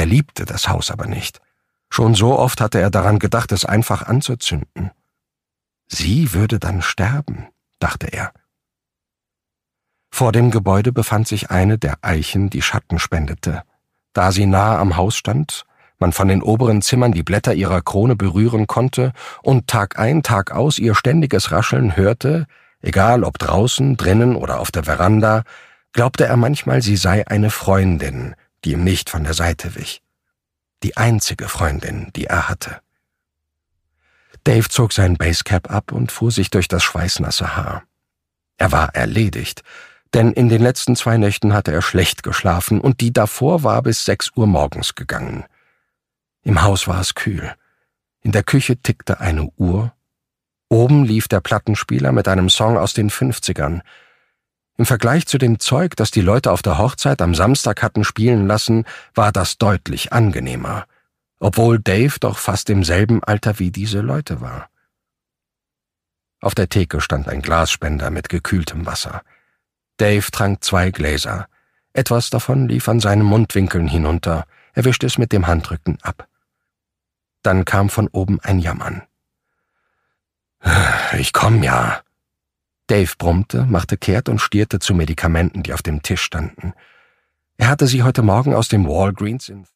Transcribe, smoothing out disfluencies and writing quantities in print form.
Er liebte das Haus aber nicht. Schon so oft hatte er daran gedacht, es einfach anzuzünden. Sie würde dann sterben, dachte er. Vor dem Gebäude befand sich eine der Eichen, die Schatten spendete. Da sie nahe am Haus stand, man von den oberen Zimmern die Blätter ihrer Krone berühren konnte und Tag ein, Tag aus ihr ständiges Rascheln hörte, egal ob draußen, drinnen oder auf der Veranda, glaubte er manchmal, sie sei eine Freundin, die ihm nicht von der Seite wich. Die einzige Freundin, die er hatte. Dave zog sein Basecap ab und fuhr sich durch das schweißnasse Haar. Er war erledigt, denn in den letzten 2 Nächten hatte er schlecht geschlafen und die davor war bis 6 Uhr morgens gegangen. Im Haus war es kühl. In der Küche tickte eine Uhr. Oben lief der Plattenspieler mit einem Song aus den 50ern. Im Vergleich zu dem Zeug, das die Leute auf der Hochzeit am Samstag hatten spielen lassen, war das deutlich angenehmer, obwohl Dave doch fast im selben Alter wie diese Leute war. Auf der Theke stand ein Glasspender mit gekühltem Wasser. Dave trank 2 Gläser. Etwas davon lief an seinen Mundwinkeln hinunter. Er wischte es mit dem Handrücken ab. Dann kam von oben ein Jammern. »Ich komm ja.« Dave brummte, machte kehrt und stierte zu Medikamenten, die auf dem Tisch standen. Er hatte sie heute Morgen aus dem Walgreens in